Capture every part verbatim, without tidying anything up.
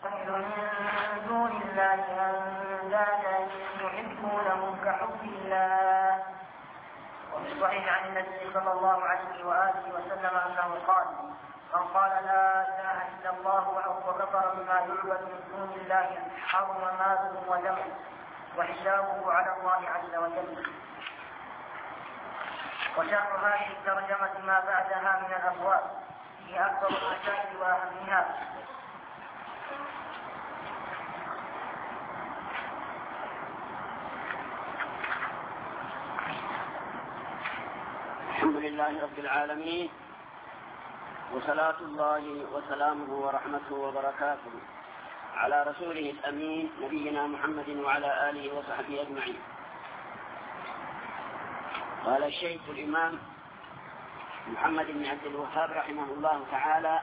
ونتخذ من دون الله أندادا يحبونهم كحب الله. وفي الصحيح عن النبي صلى الله عليه وآله وسلم أنه قال: من قال لا إله إلا الله وكفر بما يعبد من دون الله حرم ماله ودمه وحسابه على الله عز وجل. وشرح هذه الترجمة ما بعدها من الأبواب هي أكبر المسائل وأهمها. الحمد لله رب العالمين، وصلاة الله وسلامه ورحمته وبركاته على رسوله الأمين نبينا محمد وعلى آله وصحبه أجمعين. قال الشيخ الإمام محمد بن عبد الوهاب رحمه الله تعالى: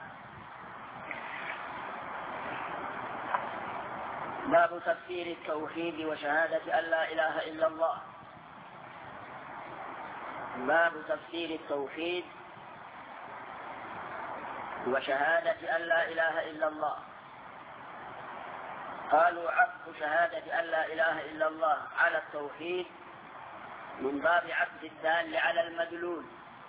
باب تفسير التوحيد وشهادة أن لا إله إلا الله. باب تفسير التوحيد وشهادة أن لا إله إلا الله. قالوا عطف شهادة أن لا إله إلا الله على التوحيد من باب عطف الدال على المدلول.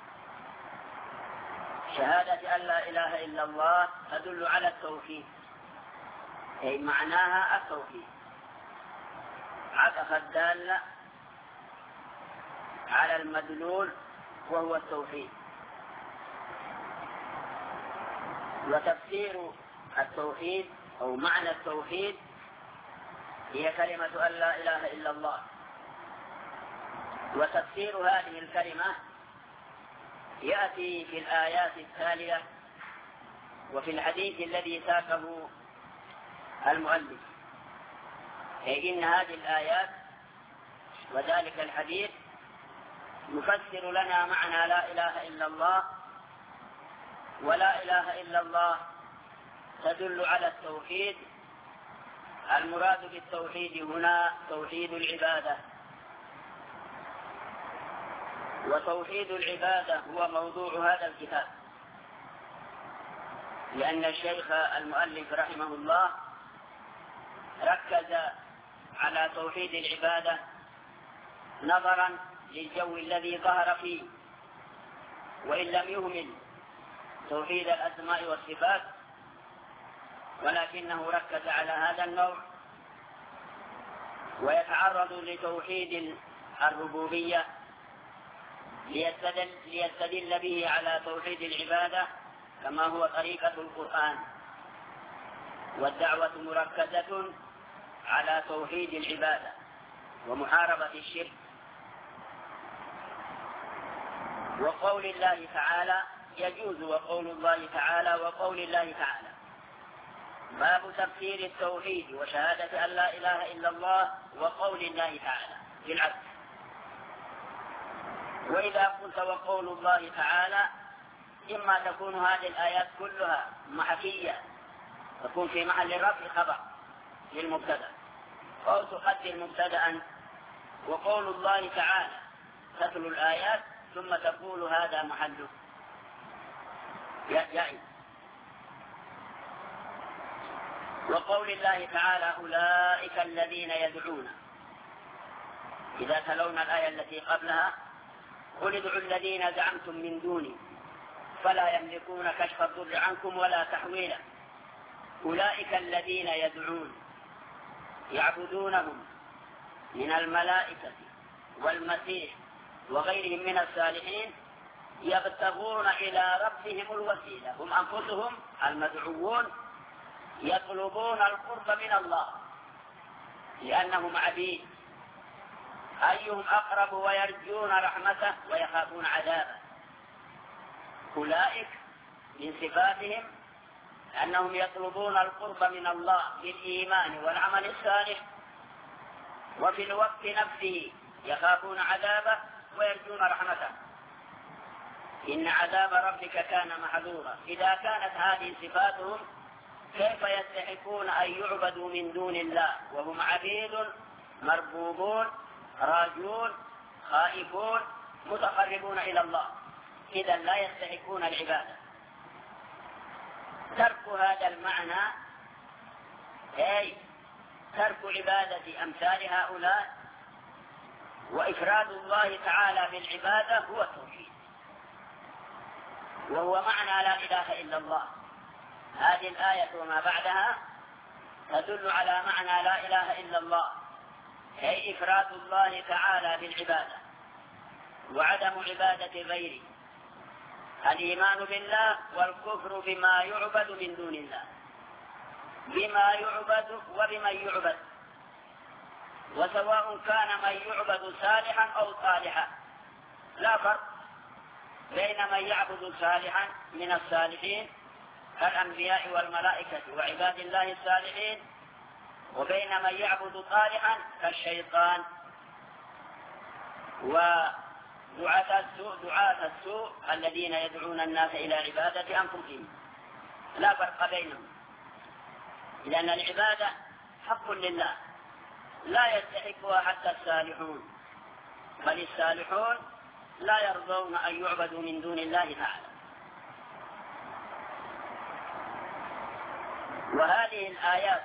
شهادة أن لا إله إلا الله تدل على التوحيد، أي معناها التوحيد. عطف الدال على المدلول وهو التوحيد. وتفسير التوحيد أو معنى التوحيد هي كلمة أن لا إله إلا الله. وتفسير هذه الكلمة يأتي في الآيات التالية وفي الحديث الذي ساقه المؤلف. أي إن هذه الآيات وذلك الحديث يفسر لنا معنى لا إله إلا الله. ولا إله إلا الله تدل على التوحيد. المراد بالتوحيد هنا توحيد العبادة، وتوحيد العبادة هو موضوع هذا الكتاب، لأن الشيخ المؤلف رحمه الله ركز على توحيد العبادة نظرا للجو الذي ظهر فيه، وإن لم يهمل توحيد الأسماء والصفات، ولكنه ركز على هذا النوع. ويتعرض لتوحيد الربوبية ليستدل, ليستدل به على توحيد العبادة كما هو طريقة القرآن. والدعوة مركزة على توحيد العبادة ومحاربة الشرك. وقول الله تعالى يجوز، وقول الله تعالى وقول الله تعالى. باب تفسير التوحيد وشهادة أن لا إله إلا الله وقول الله تعالى بالعكس. وإذا قلت وقول الله تعالى إما تكون هذه الآيات كلها محكية تكون في محل رفع خبر للمبتدأ، أو تقدر مبتدأ وقول الله تعالى تتلو الآيات ثم تقول هذا محله جائز. وقول الله تعالى أولئك الذين يدعون، إذا تلونا الآية التي قبلها قل ادعوا الذين زعمتم من دوني فلا يملكون كشف الضر عنكم ولا تحويلا. أولئك الذين يدعون يعبدونهم من الملائكة والمسيح وغيرهم من الصالحين يبتغون إلى ربهم الوسيلة، هم أنفسهم المدعوون يطلبون القرب من الله لأنهم عبيد. أيهم أقرب ويرجون رحمته ويخافون عذابه. أولئك من صفاتهم أنهم يطلبون القرب من الله بالإيمان والعمل الصالح، وفي الوقت نفسه يخافون عذابه ويرجون رحمته. إن عذاب ربك كان محذورا. إذا كانت هذه صفاتهم كيف يستحقون أن يعبدوا من دون الله وهم عبيد مربوبون راجون خائفون متقربون إلى الله؟ إذا لا يستحقون العبادة. ترك هذا المعنى أي ترك عبادة أمثال هؤلاء وإفراد الله تعالى بالعبادة هو التوحيد، وهو معنى لا إله إلا الله. هذه الآية وما بعدها تدل على معنى لا إله إلا الله، أي إفراد الله تعالى بالعبادة وعدم عبادة غيره، الإيمان بالله والكفر بما يعبد من دون الله، بما يعبد وبمن يعبد، وسواء كان من يعبد صالحا أو صالحا، لا فرق بين من يعبد صالحا من الصالحين كالأنبياء والملائكة وعباد الله الصالحين، وبين من يعبد صالحا كالشيطان ودعاة السوء دعاة السوء الذين يدعون الناس إلى عبادة أنفسهم، لا فرق بينهم، لأن العبادة حق لله لا يستحقها حتى الصالحون، بل الصالحون لا يرضون أن يعبدوا من دون الله تعالى. وهذه الآيات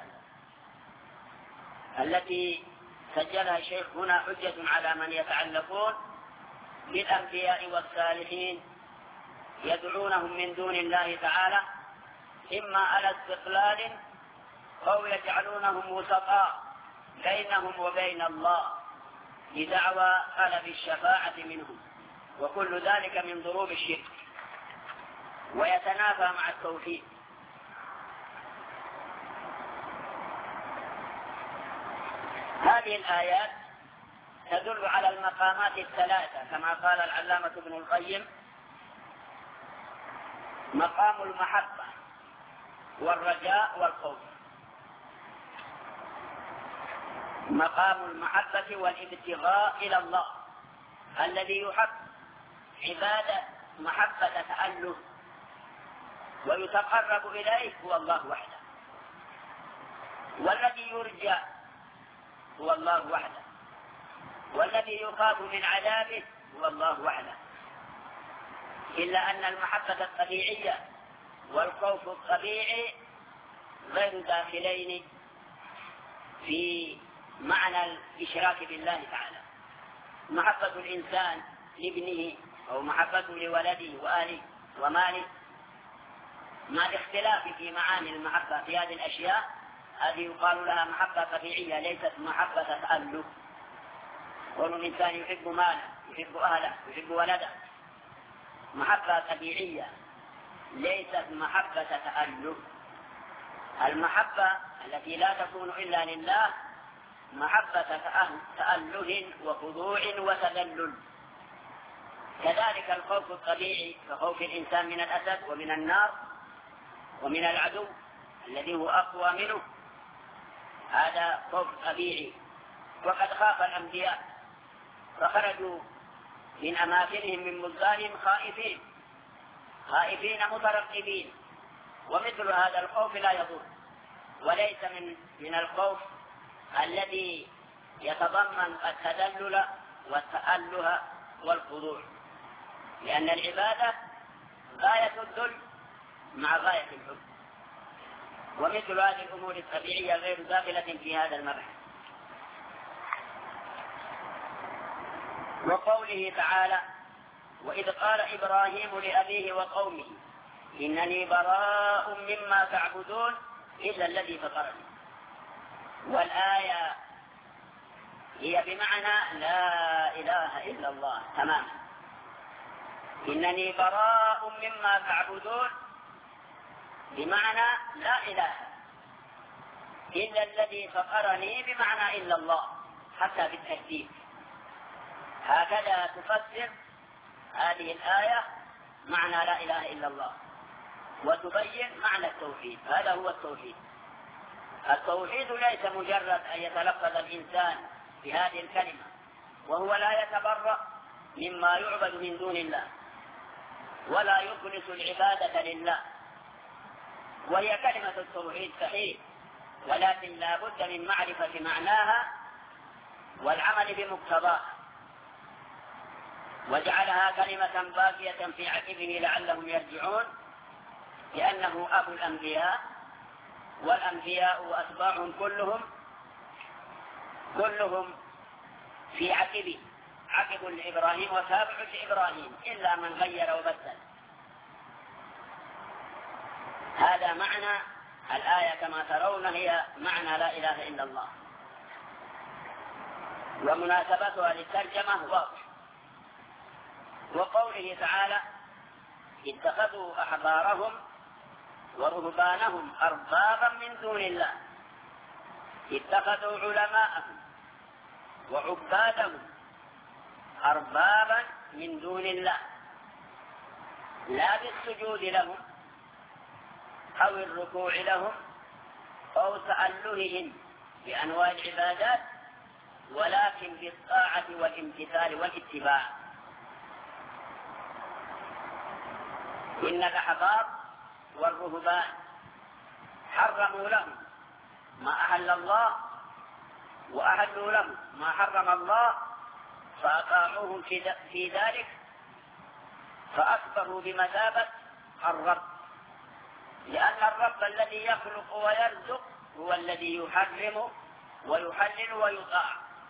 التي سجلها الشيخ هنا حجة على من يتعلقون بالأنبياء والصالحين يدعونهم من دون الله تعالى، إما على استقلال أو يجعلونهم وسطاء بينهم وبين الله بدعوى طلب الشفاعة منهم، وكل ذلك من ضروب الشرك ويتنافى مع التوحيد. هذه الآيات تدل على المقامات الثلاثة كما قال العلامة ابن القيم: مقام المحبة والرجاء والخوف، مقام المحبة والابتغاء إلى الله الذي يحب عبادة محبة تأله ويتقرب إليه هو الله وحده، والذي يرجى هو الله وحده، والذي يخاف من عذابه هو الله وحده، إلا أن المحبة الطبيعية والخوف الطبيعي غير داخلين في معنى الإشراك بالله تعالى. محبة الإنسان لابنه أو محبته لولده وأهله وماله مع الاختلاف في معاني المحبة في هذه الأشياء، هذه يقال لها محبة طبيعية ليست محبة تأله. كل الإنسان يحب ماله، يحب أهله، يحب ولده، محبة طبيعية ليست محبة تأله. المحبة التي لا تكون إلا لله محبة تأله وخضوع وتذلل. كذلك الخوف الطبيعي كخوف الإنسان من الأسد ومن النار ومن العدو الذي هو أقوى منه، هذا خوف طبيعي. وقد خاف الأنبياء فخرجوا من أماكنهم من بلدانهم خائفين خائفين مترقبين، ومثل هذا الخوف لا يضر، وليس من من الخوف الذي يتضمن التذلل والتأله والخضوع، لأن العبادة غاية الذل مع غاية الحب، ومثل هذه الأمور الطبيعية غير داخلة في هذا المبحث. وقوله تعالى: وإذ قال إبراهيم لأبيه وقومه إنني براء مما تعبدون إلا الذي فطرني. والآية هي بمعنى لا إله إلا الله تماما. إنني براء مما تعبدون بمعنى لا إله إلا الذي فطرني بمعنى إلا الله، حتى في التكذيب. هكذا تفسر هذه الآية معنى لا إله إلا الله وتبين معنى التوحيد. هذا هو التوحيد. التوحيد ليس مجرد أن يتلفظ الإنسان بهذه الكلمة وهو لا يتبرأ مما يعبد من دون الله ولا يخلص العبادة لله، وهي كلمة التوحيد صحيح، ولكن لا بد من معرفة معناها والعمل بمقتضاها، وجعلها كلمة باقية في عقبه لعلهم يرجعون، لأنه أبو الأنبياء والأنبياء وأتباعهم كلهم كلهم في عقب عقب لإبراهيم وتابع لإبراهيم إلا من غير وبدل. هذا معنى الآية كما ترون، هي معنى لا إله إلا الله، ومناسبتها للترجمة واضح. وقوله تعالى اتخذوا أحبارهم ورهبانهم أربابا من دون الله، اتخذوا علماءهم وعبادهم أربابا من دون الله، لا بالسجود لهم أو الركوع لهم أو تألههم بأنواع العبادات، ولكن بالطاعة والامتثال والاتباع. إن الأحبار والرهبان حرموا لهم ما أحل الله وأحلوا لهم ما حرم الله، فأطاعوهم في ذلك فأصبحوا بمثابة الرب، لأن الرب الذي يخلق ويرزق هو الذي يحرم ويحلل ويطاع.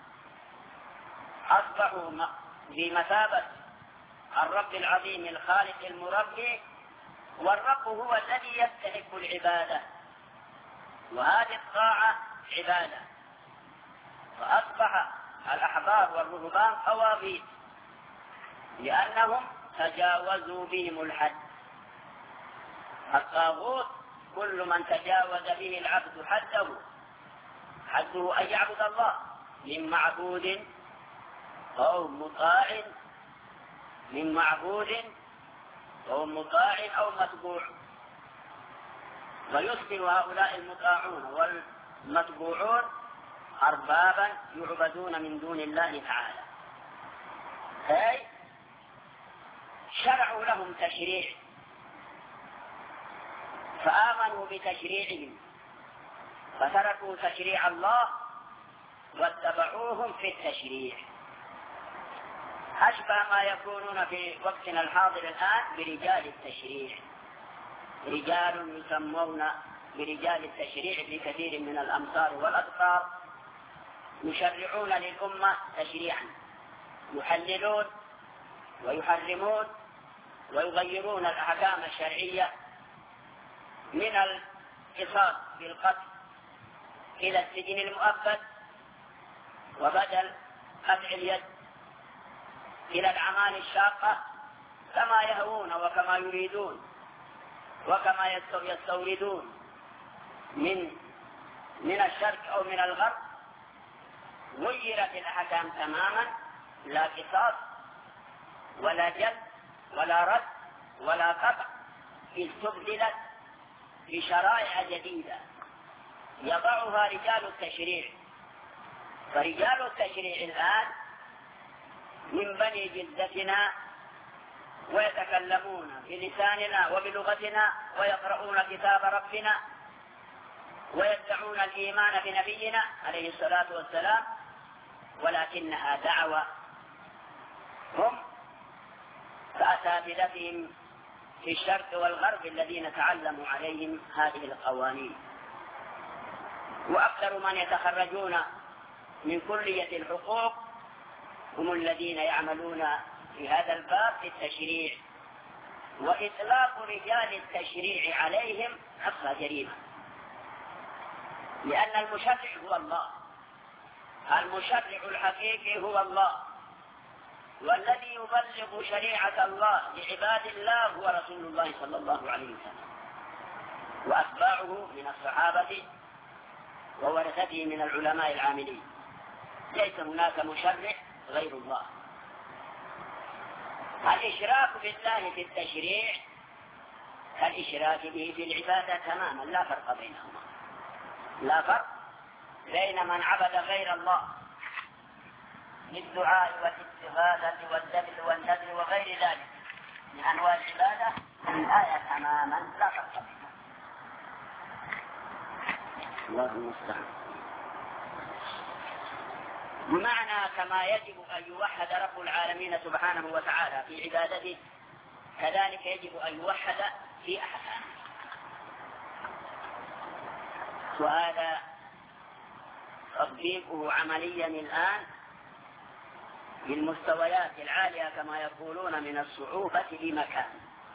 أصبحوا بمثابة الرب العظيم الخالق المربي، والرب هو الذي يستحق العبادة، وهذه الطاعة عبادة. فأصبح الأحبار والرهبان طواغيت لأنهم تجاوزوا بهم الحد. الطاغوت كل من تجاوز به العبد حده، حده أن يعبد الله من معبود أو مطاع، من معبود أو مطاع أو متبوع. ويصبح هؤلاء المطاعون والمتبوعون أربابا يعبدون من دون الله تعالى، أي شرعوا لهم تشريع فآمنوا بتشريعهم فتركوا تشريع الله واتبعوهم في التشريع. أشبه ما يكونون في وقتنا الحاضر الآن برجال التشريع، رجال يسمون برجال التشريع في كثير من الأمصار والأقطار، يشرعون للأمة تشريعا، يحللون ويحرمون ويغيرون الأحكام الشرعية من القصاص بالقتل إلى السجن المؤبد، وبدل قطع اليد إلى الأعمال الشاقة كما يهوون وكما يريدون وكما يستوردون من من الشرق أو من الغرب. غيرت الأحكام تماما، لا قصاص ولا جلد ولا رد ولا قطع، استبدلت بشرائع جديدة يضعها رجال التشريع. فرجال التشريع الآن من بني جلدتنا ويتكلمون بلساننا وبلغتنا ويقرؤون كتاب ربنا ويدعون الإيمان بنبينا عليه الصلاة والسلام، ولكنها دعوة. هم كأساتذتهم في الشرق والغرب الذين تعلموا عليهم هذه القوانين. وأكثر من يتخرجون من كلية الحقوق هم الذين يعملون في هذا الباب في التشريع، وإطلاق رجال التشريع عليهم أصلا جريمة، لأن المشرع هو الله، المشرع الحقيقي هو الله، والذي يبلغ شريعة الله لعباد الله هو رسول الله صلى الله عليه وسلم وأتباعه من الصحابة وورثته من العلماء العاملين. ليس هناك مشرع غير الله. الإشراك بالله في التشريع كالإشراك به في العبادة تماما، لا فرق بينهما، لا فرق بين من عبد غير الله للدعاء والاستغاثة والذبح والنذر وغير ذلك من أنواع العبادة الآية تماما لا فرق بينهما. الله المستعان. بمعنى كما يجب أن يوحد رب العالمين سبحانه وتعالى في عبادته، كذلك يجب أن يوحد في أحكامه. وهذا تطبيقه عمليا الآن بالمستويات العالية كما يقولون من الصعوبة بمكان.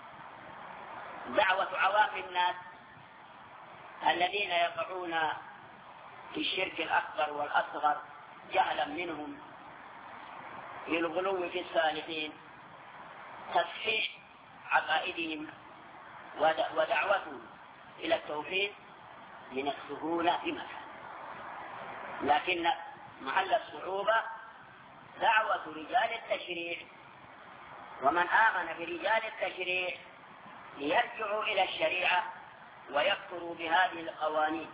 دعوة عوام الناس الذين يقعون في الشرك الأكبر والأصغر جهلا منهم بالغلو في الصالحين، تصحيح عقائدهم ودعوتهم إلى التوحيد من السهولة بمكان، لكن محل الصعوبة دعوة رجال التشريع ومن آمن برجال التشريع ليرجعوا إلى الشريعة ويكفروا بهذه القوانين.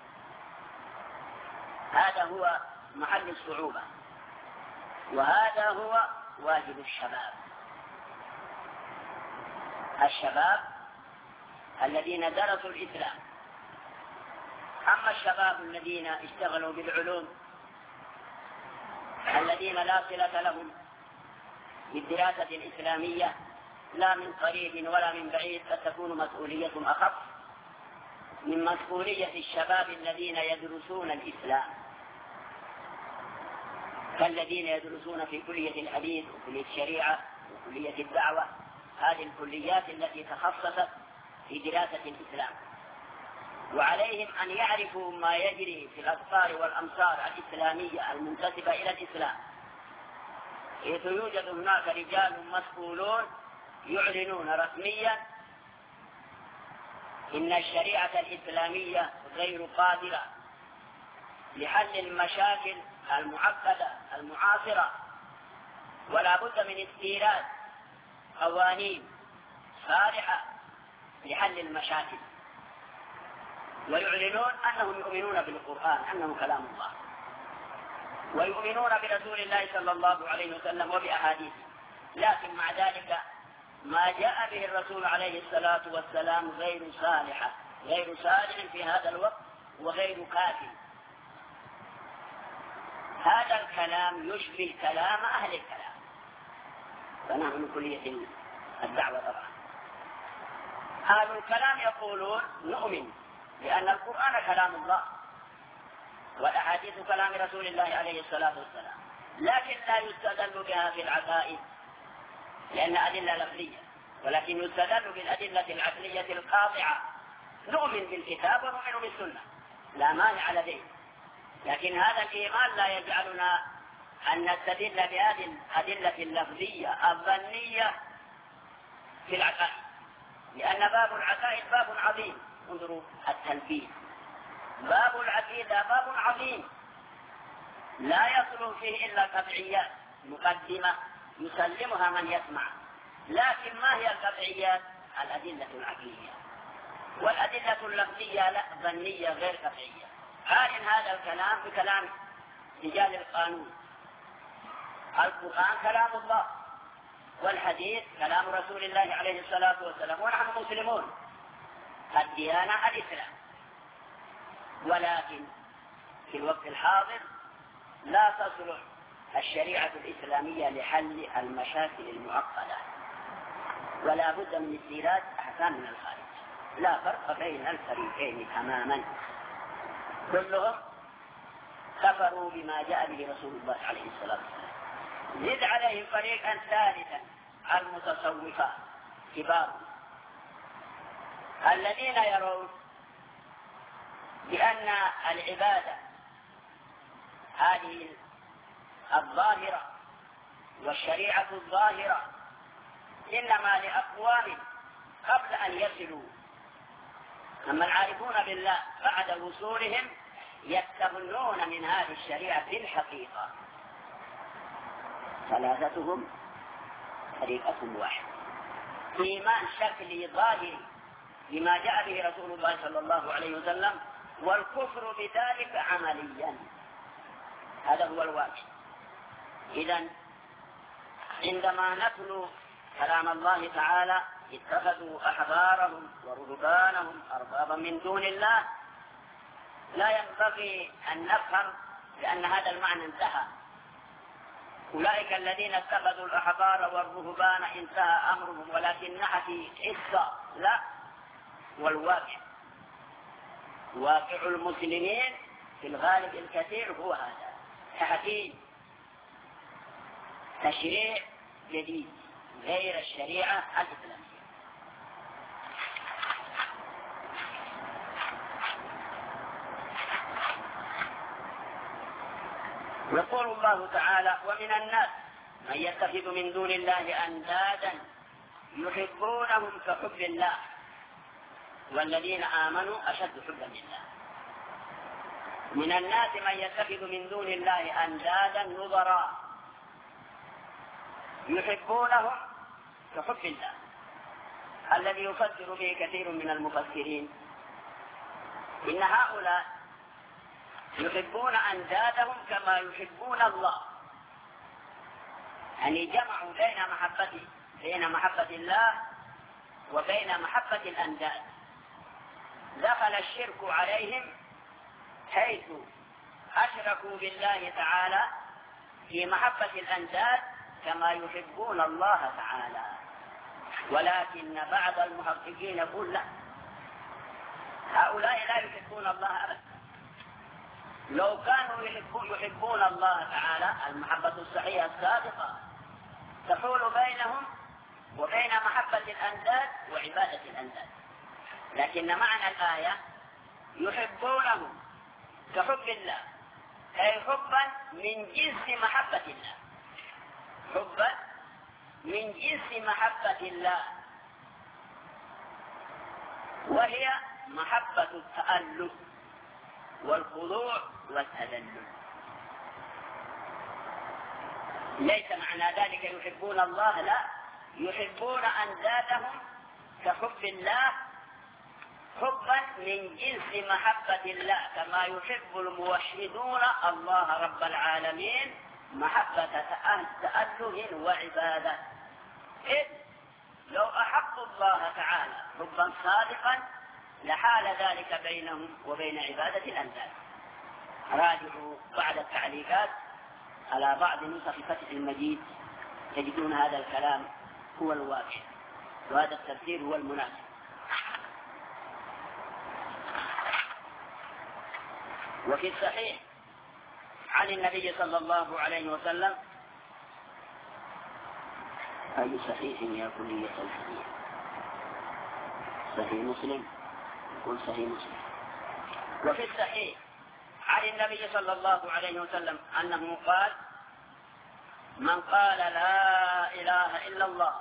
هذا هو محل الصعوبة، وهذا هو واجب الشباب. الشباب الذين درسوا الإسلام. أما الشباب الذين اشتغلوا بالعلوم الذين لا صلة لهم بالدراسة الإسلامية لا من قريب ولا من بعيد، فتكون مسؤوليتهم أخف من مسؤولية الشباب الذين يدرسون الإسلام، كالذين يدرسون في كلية الحديث وكلية الشريعة وكلية الدعوة، هذه الكليات التي تخصصت في دراسة الإسلام، وعليهم أن يعرفوا ما يجري في الأقطار والأمصار الإسلامية المنتسبة إلى الإسلام، حيث يوجد هناك رجال مسؤولون يعلنون رسميا إن الشريعة الإسلامية غير قادرة لحل المشاكل المعقدة المعاصرة، ولا بد من استيراد قوانين صالحة لحل المشاكل، ويعلنون أنهم يؤمنون بالقرآن أنه كلام الله، ويؤمنون برسول الله صلى الله عليه وسلم وبأحاديثه، لكن مع ذلك ما جاء به الرسول عليه الصلاة والسلام غير صالحة غير صالح في هذا الوقت وغير كافي. هذا الكلام يشبه كلام أهل الكلام، فنحن من كلية الدعوة طبعا. أهل الكلام يقولون نؤمن لأن القرآن كلام الله والأحاديث كلام رسول الله عليه الصلاة والسلام، لكن لا يستدل بها في العقائد لأن أدلة لفظية، ولكن يستدل بالأدلة العقلية القاطعة. نؤمن بالكتاب ونؤمن بالسنة لا مانع لديه، لكن هذا الإيمان لا يجعلنا أن نستدل بهذه الأدلة اللفظية الظنية في العقائد، لأن باب العقائد باب عظيم. انظروا التنفيذ، باب العقيدة باب عظيم لا يصل فيه إلا قطعيات مقدمة يسلمها من يسمع، لكن ما هي القطعيات؟ الأدلة العقلية، والأدلة اللفظية لا ظنية غير قطعية. قارن هذا الكلام بكلام رجال القانون. القرآن كلام الله والحديث كلام رسول الله عليه الصلاة والسلام، ونحن مسلمون، الديانة الإسلام، ولكن في الوقت الحاضر لا تصلح الشريعة الإسلامية لحل المشاكل المعقدة، ولا بد من استيراد أحكام من الخارج. لا فرق بين الفريقين تماما، كلهم كفروا بما جاء به رسول الله عليه الصلاة والسلام. زد عليهم فريقا ثالثا المتصوفة كبار الذين يرون بأن العبادة هذه الظاهرة والشريعة الظاهرة إنما لأقوام قبل أن يصلوا، أما العارفون بالله بعد وصولهم يستغنون من هذه الشريعة في الحقيقة. ثلاثتهم طريقة واحدة، إيمان شكلي ظاهري بما جاء به رسول الله صلى الله عليه وسلم، والكفر بذلك عمليا. هذا هو الواجب. إذن عندما نتلو كلام الله تعالى اتخذوا أحبارهم ورهبانهم أربابا من دون الله، لا ينبغي أن نفهم لأن هذا المعنى انتهى. أولئك الذين اتخذوا الأحبار والرهبان انتهى أمرهم، ولكنها في حصة لا والواقع. واقع المسلمين في الغالب الكثير هو هذا، تحكيم تشريع جديد غير الشريعة الإسلامية. يقول الله تعالى: ومن الناس من يتخذ من دون الله أندادا يحبونهم كحب الله والذين آمنوا أشد حبا لله. من الناس من يتخذ من دون الله أندادا نظراء يحبونهم كحب الله، الذي يفسر به كثير من المفسرين إن هؤلاء يحبون أندادهم كما يحبون الله، يعني جمعوا بين محبته بين محبة الله وبين محبة الأنداد. دخل الشرك عليهم حيث أشركوا بالله تعالى في محبة الأنداد كما يحبون الله تعالى. ولكن بعض المحققين يقول لا، هؤلاء لا يحبون الله أبدا. لو كانوا يحبون الله تعالى المحبة الصحيحة الصادقة تحول بينهم وبين محبة الأنداد وعبادة الأنداد. لكن معنى الآية يحبونهم كحب الله، أي حبا من جنس محبة الله، حبا من جنس محبة الله، وهي محبة التأله والخضوع والتذلل. ليس معنى ذلك يحبون الله، لا، يحبون أندادهم كحب الله حبا من جنس محبة الله، كما يحب الموحدون الله رب العالمين محبة تأله وعبادة. إذ لو أحبوا الله تعالى حبا صادقا لحال ذلك بينهم وبين عبادة الأنداد. راجعوا بعد التعليقات على بعض نسخ فتح المجيد تجدون هذا الكلام هو الواقع، وهذا التفسير هو المناسب. وفي الصحيح عن النبي صلى الله عليه وسلم، أي صحيح يا كلية الحديث؟ صحيح مسلم، يقول صحيح مسلم. وفي الصحيح عن النبي صلى الله عليه وسلم أنه قال: من قال لا إله إلا الله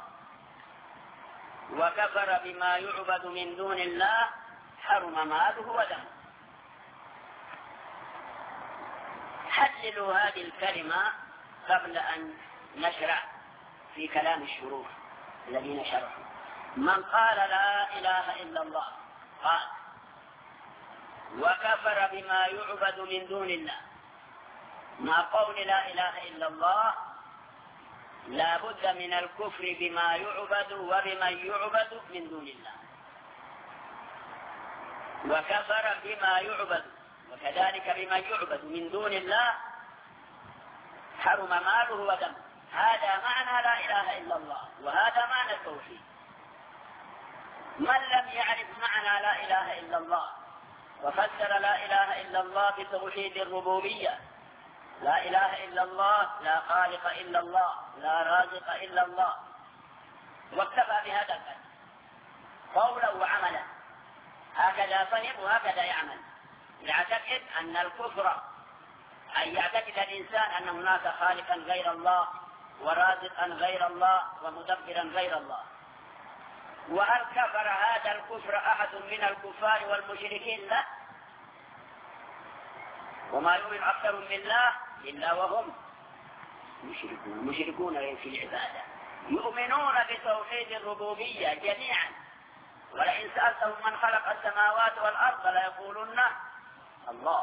وكفر بما يعبد من دون الله حرم ماله ودمه. حللوا هذه الكلمة قبل أن نشرع في كلام الشروح الذين شرحوا. من قال لا إله إلا الله قال وكفر بما يعبد من دون الله. مع قول لا إله إلا الله لا بد من الكفر بما يعبد وبمن يعبد من دون الله، وكفر بما يعبد وكذلك بمن يعبد من دون الله حرم ماله ودمه. هذا معنى لا إله إلا الله، وهذا معنى التوحيد. من لم يعرف معنى لا إله إلا الله وفسر لا إله إلا الله بتوحيد الربوبية، لا إله إلا الله لا خالق إلا الله لا رازق إلا الله، واكتفى بهذا الفهم قولا وعملا، هكذا فهم وهكذا يعمل، يعتقد أن الكفر أن يعتقد الإنسان أن هناك خالقا غير الله ورازقا غير الله ومدبرا غير الله. وهل كفر هذا الكفر أحد من الكفار والمشركين؟ لا، وما يؤمن أكثر بالله إلا وهم مشركون مشركون في العبادة، يؤمنون بتوحيد الربوبية جميعا. ولئن سألتهم من خلق السماوات والأرض ليقولن الله.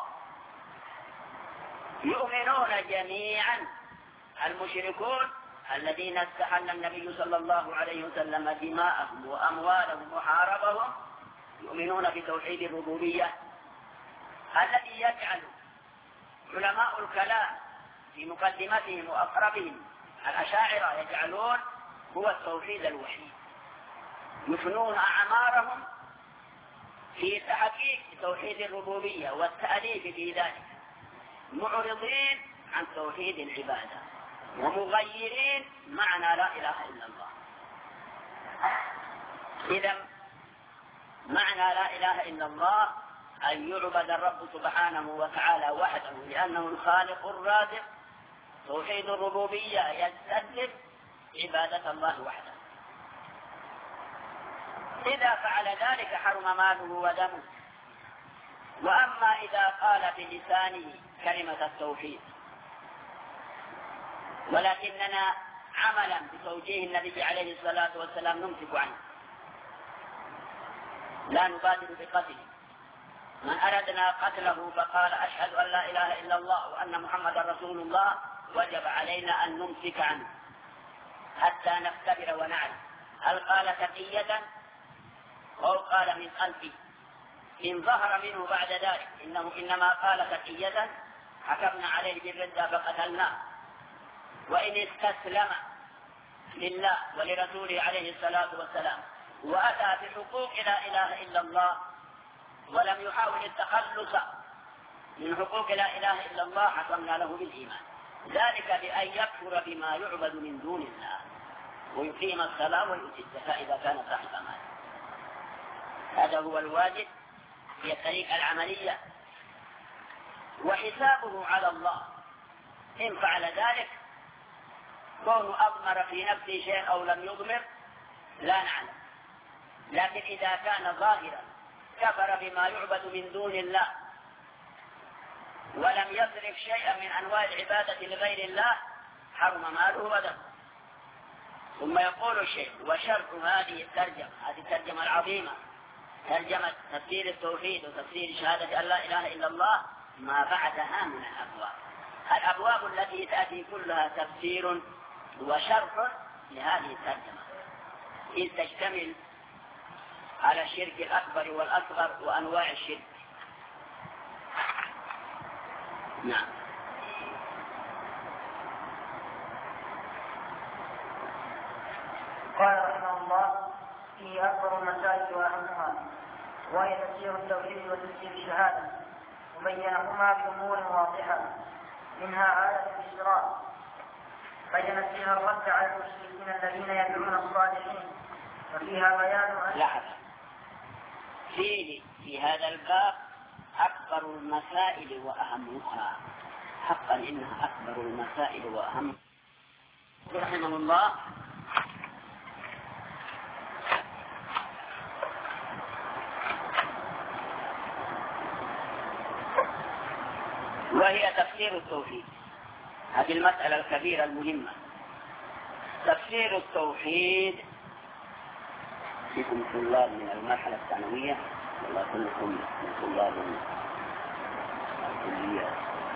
يؤمنون جميعا المشركون الذين استحل النبي صلى الله عليه وسلم دماءهم وأموالهم وحاربهم، يؤمنون بتوحيد الربوبية الذي يجعل علماء الكلام في مقدمتهم وأقربهم الأشاعرة يجعلون هو التوحيد الوحيد. يفنون أعمارهم في تحقيق توحيد الربوبية والتأليف في ذلك، معرضين عن توحيد العبادة ومغيرين معنى لا إله إلا الله. إذن معنى لا إله إلا الله أن يعبد الرب سبحانه وتعالى وحده لأنه الخالق الرازق. توحيد الربوبية يستلزم عبادة الله وحده. إذا فعل ذلك حرم ماله ودمه. وأما إذا قال بلسانه كلمة التوحيد ولكننا عملا بتوجيه النبي عليه الصلاة والسلام نمسك عنه، لا نبادر بقتله. من أردنا قتله فقال أشهد أن لا إله إلا الله وأن محمد رسول الله، وجب علينا أن نمسك عنه حتى نختبر ونعلم هل قال تقية أو قال من قلبه. إن ظهر منه بعد ذلك إنه إنما قال تقية حكمنا عليه بالردة فقتلناه. وإن استسلم لله ولرسوله عليه الصلاة والسلام وأتى بحقوق لا إله إلا الله ولم يحاول التخلص من حقوق لا إله إلا الله حكمنا له بالإيمان، ذلك بأن يكفر بما يعبد من دون الله ويقيم الصلاة ويؤتي الزكاة إذا كان صاحب مال. هذا هو الواجب في الطريقة العملية، وحسابه على الله. إن فعل ذلك كون أضمر في نفسه شيء أو لم يضمر لا نعلم، لكن إذا كان ظاهرا كفر بما يعبد من دون الله ولم يصرف شيئا من أنواع العبادة لغير الله حرم ماله ودمه. ثم يقول الشيخ وشرط هذه الترجمة، هذه الترجمة العظيمة، ترجمة تفسير التوحيد وتفسير شهادة أن لا إله إلا الله، ما بعدها من الأبواب. الأبواب التي تأتي كلها تفسير وشرح لهذه الترجمة، إذ تشتمل على الشرك الأكبر والأصغر وأنواع الشرك. نعم. قال رحمه الله فيه أكبر المسائل وأهمها، وهي تفسير التوحيد وتفسير الشهادة، وبينهما بأمور واضحة، منها آية الإسراء بينت فيها الرد على المشركين الذين يدعون الصالحين، وفيها بيان أن لحظة فيه في هذا الباب أكبر المسائل وأهمها، حقا إنها أكبر المسائل وأهمها. رحمه الله وهي تفسير التوحيد. هذه المسألة الكبيرة المهمة، تفسير التوحيد. فيكم طلاب من المرحلة الثانوية ولا كلكم من طلاب الكلية؟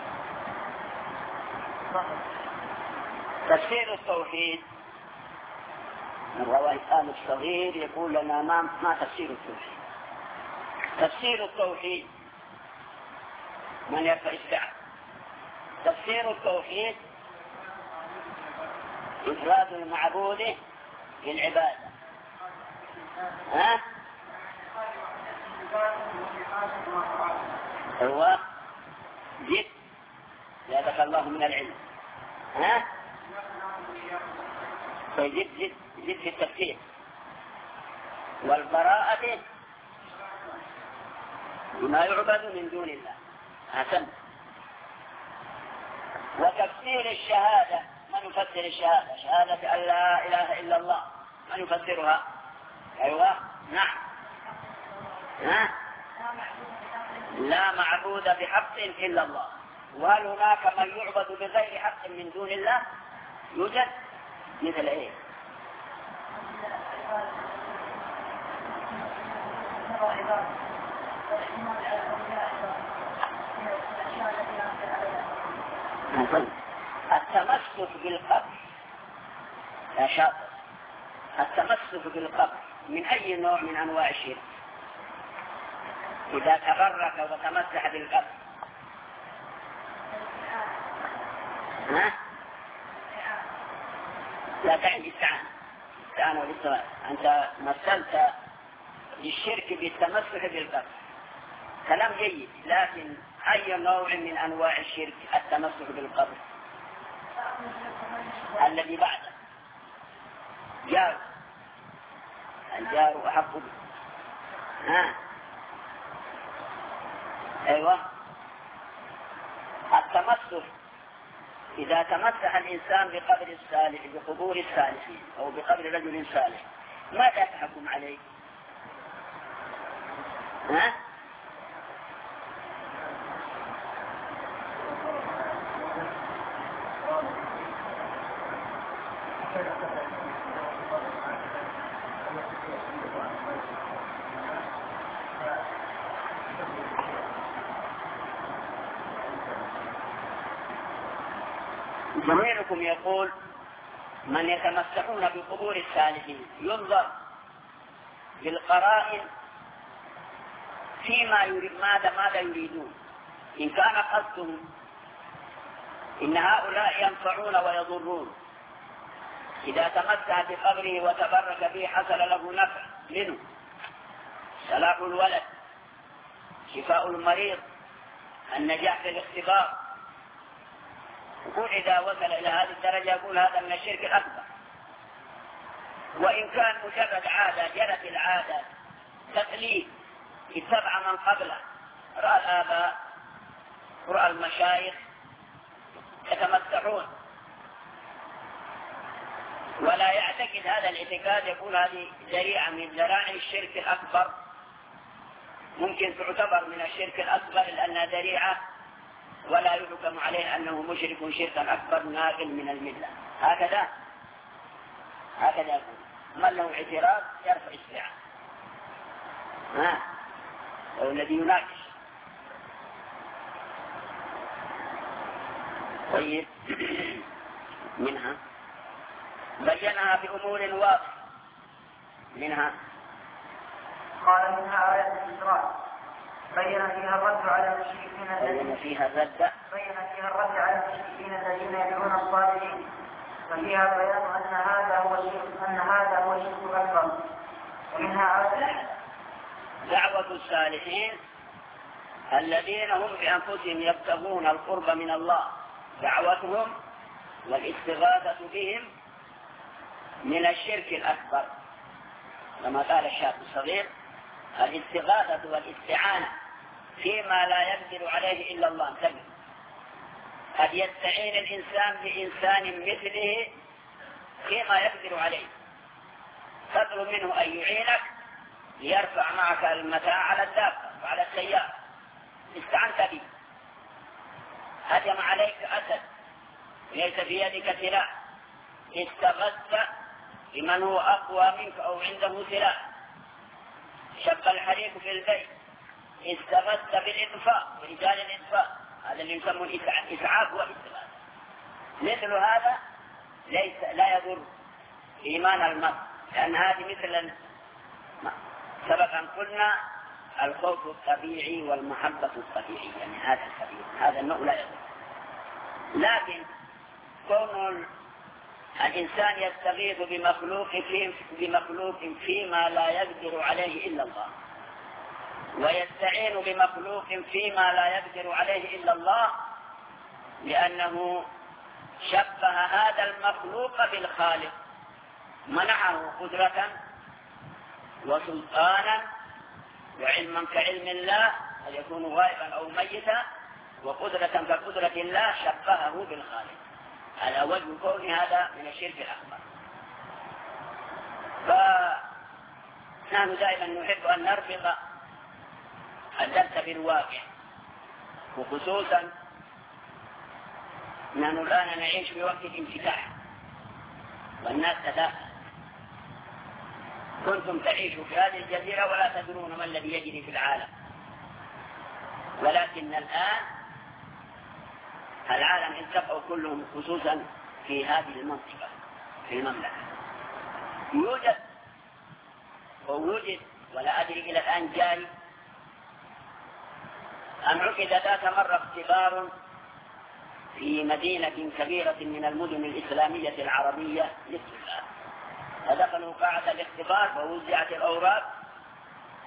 تفسير التوحيد من رواه الصغير يقول لنا ما, ما تفسير التوحيد. تفسير التوحيد من يرفع السعر. تفسير التوحيد إفراد المعبود بالعبادة. ها؟ هو جد زادك الله من العلم. ها؟ جد جد جد في التفسير. والبراءة بما يعبد من دون الله. حسن. وتفسير الشهادة، من يفسر الشهادة؟ شهادة أن لا إله إلا الله، من يفسرها؟ أيوة نعم. ها؟ لا معبود بحق إلا الله. وهل هناك من يعبد بغير حق من دون الله؟ يوجد. مثل إيه؟ التمسك بالقبر يا شاطر، التمسك بالقبر من أي نوع من أنواع الشرك؟ إذا تبرك وتمسح بالقبر ها؟ لا تعي استعانة استعانة بالسؤال. أنت مثلت للشرك بالتمسك بالقبر كلام جيد، لكن أي نوع من أنواع الشرك التمسك بالقبر؟ الذي بعده جار، الجار أحق به. ها أيوة، التمسك إذا تمسح الإنسان بقبر الصالح بقبور الصالحين أو بقبر رجل صالح ماذا تحكم عليه؟ ها؟ جميعكم يقول من يتمسحون بقبور الصالحين ينظر بالقرائن فيما يريد، ماذا ماذا يريدون. إن كان قصدهم إن هؤلاء ينفعون ويضرون، إذا تمسح بقبره وتبرك به حصل له نفع منه، صلاح الولد، شفاء المريض، النجاح في الاختبار. يقول إذا وصل إلى هذه الدرجة يقول هذا من الشرك الأكبر. وإن كان مجرد عادة جرت العادة تقليد اتبع من قبله، رأى الآباء ورأى المشايخ يتمسحون ولا يعتقد هذا الاعتقاد، يقول هذه ذريعة من ذرائع الشرك الأكبر، ممكن تعتبر من الشرك الأكبر لأنها ذريعة ولا يحكم عليه أنه مشرك شركا أكبر ناقل من الملة. هكذا هكذا يقول. من له اعتراض يرفع الساعة. ها هو الذي يناقش. طيب منها بينها بأمور واضحة. منها قال منها آية الإسراء بين فيها الرد على المشركين الذين فيها الرد بين فيها الرد على المشركين الذين يدعون الصالحين، وفيها بيان أن هذا هو الشرك أن هذا هو الشرك الأكبر. ومنها آية دعوة الصالحين الذين هم بأنفسهم يبتغون القرب من الله، دعوتهم والاستغاثة بهم من الشرك الأكبر، كما قال الشاب الصغير الاستغاثة والاستعانة فيما لا يقدر عليه إلا الله. انتبه، قد يستعين الإنسان بإنسان مثله فيما يقدر عليه، تطلب منه أن يعينك ليرفع معك المتاع على الدابة وعلى السيارة، استعنت به، هجم عليك أسد ليس بيدك سلاح، استغثت بمن هو أقوى منك أو عنده سلاح، شق الحريق في البيت، استغثت بالإطفاء برجال الإطفاء، هذا اللي يسمون إسعاف والاستغاثة. مثل هذا ليس لا يضر إيمان المرء، لأن هذه مثل سبق أن قلنا الخوف الطبيعي والمحبة الطبيعية، يعني هذا الكبير هذا النوع لا يضر. لكن كون الإنسان يستغيث بمخلوق فيه بمخلوق فيما لا يقدر عليه إلا الله، ويستعين بمخلوق فيما لا يقدر عليه إلا الله، لأنه شبه هذا المخلوق بالخالق، منعه قدرة وسلطانا وعلما كعلم الله، أن يكون غائبا أو ميتا، وقدرة كقدرة الله، شبهه بالخالق، على وجه كون هذا من الشرك الأكبر. فنحن دائما نحب أن نربط الدرس بالواقع، وخصوصا نحن الآن نعيش في وقت الانفتاح والناس تداخل. كنتم تعيشوا في هذه الجزيرة ولا تدرون ما الذي يجري في العالم، ولكن الآن العالم التقوا كلهم، خصوصا في هذه المنطقة في المملكة يوجد ووجد ولا أدري إلى الآن جاري أن عقد ذات مرة اختبار في مدينة كبيرة من المدن الإسلامية العربية للطلاب، فدخلوا قاعة الاختبار ووزعت الأوراق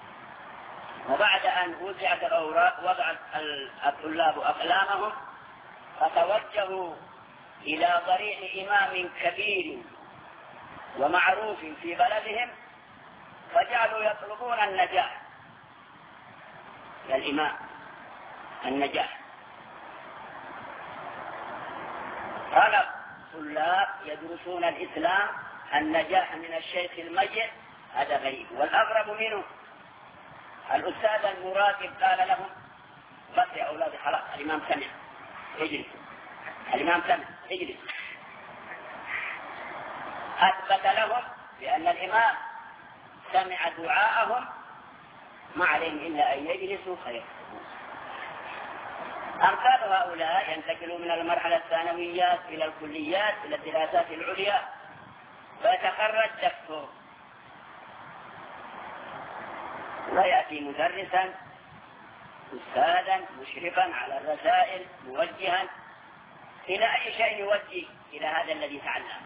وبعد أن وزعت الأوراق وضع الطلاب أقلامهم فتوجهوا إلى ضريح إمام كبير ومعروف في بلدهم، فجعلوا يطلبون النجاح للإمام، النجاح. طلب طلاب يدرسون الإسلام النجاح من الشيخ الميت هذا غريب. والأغرب منه الأستاذ المراقب قال لهم بس يا أولادي خلاص الإمام سمع اجلس، الإمام سمع اجلس. أثبت لهم بأن الإمام سمع دعاءهم، ما عليهم إلا أن يجلسوا خير. أمثال هؤلاء ينتقلوا من المرحلة الثانويات إلى الكليات إلى الدراسات العليا، فيتخرج دكتور ويأتي مدرسا أستاذا مشرفا على الرسائل موجها إلى أي شيء يوجه إلى هذا الذي تعلم.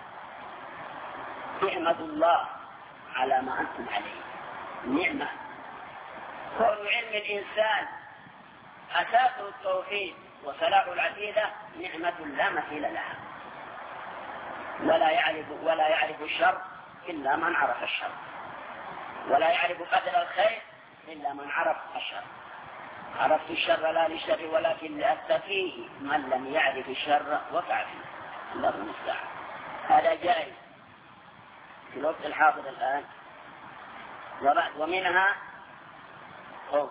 نعمة الله على ما أنتم عليه، نعمة. كون علم الإنسان أساسه التوحيد وصلاح العقيدة نعمة لا مثيل لها، ولا يعرف ولا يعرف الشر إلا من عرف الشر، ولا يعرف قدر الخير إلا من عرف الشر. عرفت الشر لا للشر ولكن لأتقيه، من لم يعرف الشر وقع فيه. الله المستعان. هذا جائز في الوقت الحاضر الآن. ومنها قول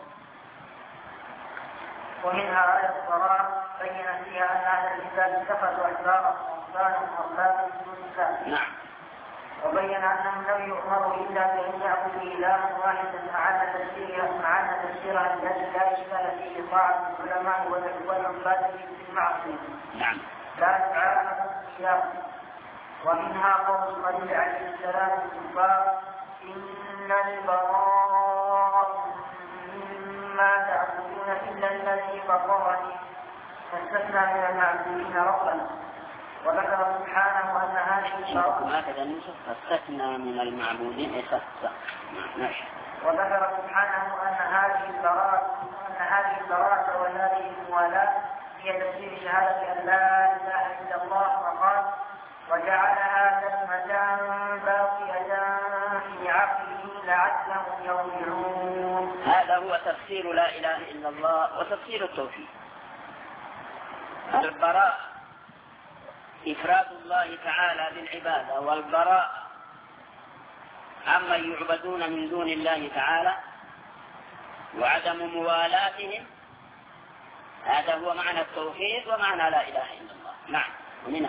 ومنها آية الصلاة بين فيها أن أهل الكتاب اتخذوا أحبارهم ورهبانهم أربابا من دون الله. نعم. وبين أنهم لم يؤمروا إلا بأن يعبدوا إلها واحدا، مع أن تفسيرها مع أن تفسيرها الذي لا إشكال فيه طاعة العلماء والعباد في المعصية. نعم. لا تعالى إياه. ومنها قول الخليل عليه السلام للكفار: إن البراء مما تعبدون إلا الذي فطرني، فاستثنى من المعبودين ربا. وذكر سبحانه أن هذه فاستثنى من المعبودين وذكر سبحانه أن هذه البراءة أن هذه البراءة وهذه الموالاة هي تفسير شهادة أن لا إله إلا الله، وقال: وجعلها كلمة باقية في عقله لعلهم يرجعون. هذا هو تفسير لا إله إلا الله وتفسير التوحيد. البراء إفراد الله تعالى بالعبادة، والبراء عمن يعبدون من دون الله تعالى، وعدم موالاتهم. هذا هو معنى التوحيد ومعنى لا إله إلا الله. نعم. ومنها